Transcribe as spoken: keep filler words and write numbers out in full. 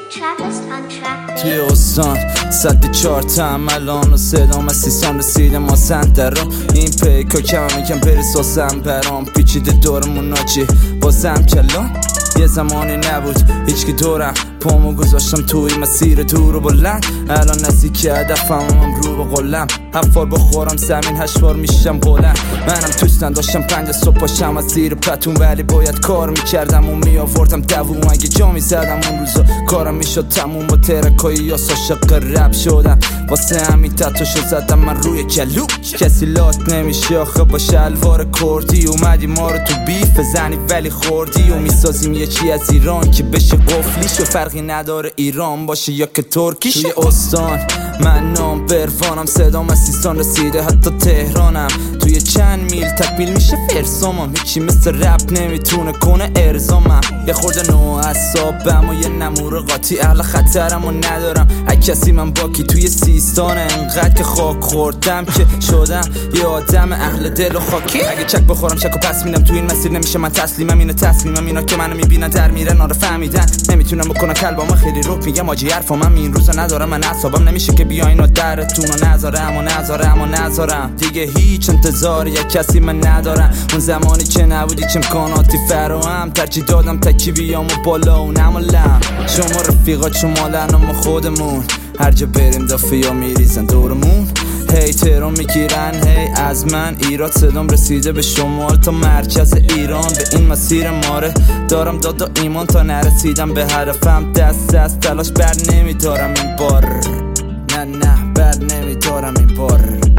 Trappist on track. توی استان صد چهار تا عملان و صدام از سیستان رسیده ما سنتر رو این پیکا کم میکن پریساسم برام پیچیده دورمون ناچی بازم کلان یه زمانی نبود هیچ که دورم پامو گذاشتم توی مسیر دور و بلند الان نزدیک هدفم هم رو به قلم حفار بخورم زمین هشوار میشم بلند منم توش نداشتم پنج صبح پاشم از زیر پتون ولی باید کار میکردم و میآوردم دووم اگه جا میزدم اون روزا کارم میشد تموم با ترکای یا ساشق رب شدم واسه همین تتوشو زدم من روی کلو کسی لات نمیشه آخه با شلوار کردی اومدی ما رو تو بیف بزنی ولی خوردی و میسازیم یه چی از ایران که بشه قفلیش و فرقی نداره ایران باشه یا که ترکیش توی استان من نام بروانم صدام از سیستان رسیده حتی تهرانم توی چند میل تکمیل میشه فرسامم هیچی مثل رپ نمیتونه کنه ارزامم یه خورده نو اصابم و یه نمور قاطی اهل خطرم و ندارم اگه کسی من باکی توی سیستانه انقدر که خاک خوردم که شدم یه آدم اهل دل و خاکی اگه چک بخورم چک و پس میدم توی این مسیر نمیشه من تسلیمم اینو تسلیمم اینا که منو میبینن در میرن آره فهمیدن نمیتونم بکنم کلبامو خیلی روک میگم آجی حرفام این روزا ندارم من اعصابم نمیشه که بیاین و درتون و نذارم و نذارم و نذارم دیگه هیچ انتظار یک کسی من ندارم اون زمانی که نبودی چه امکاناتی فراهم ترجیح دادم تکی بیام و بالا و نمالم شما رفیقات شمالن و ما خودمون هر جا بریم دافیا میریزن دورمون هی تهران میگیرن هی از من ایراد صدام رسیده به شمال تا مرکز ایران به این مسیر ماره دارم داد و ایمان تا نرسیدم به هدفم دست دست تلاش بر نمیدارم این بار نه نه بر نمیدارم این بار